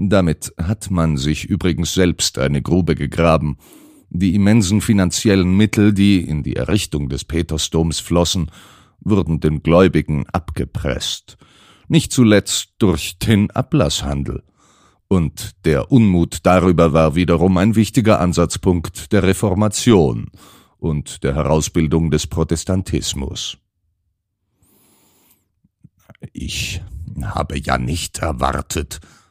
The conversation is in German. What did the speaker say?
Damit hat man sich übrigens selbst eine Grube gegraben. Die immensen finanziellen Mittel, die in die Errichtung des Petersdoms flossen, wurden den Gläubigen abgepresst. Nicht zuletzt durch den Ablasshandel. Und der Unmut darüber war wiederum ein wichtiger Ansatzpunkt der Reformation und der Herausbildung des Protestantismus. »Ich habe ja nicht erwartet«,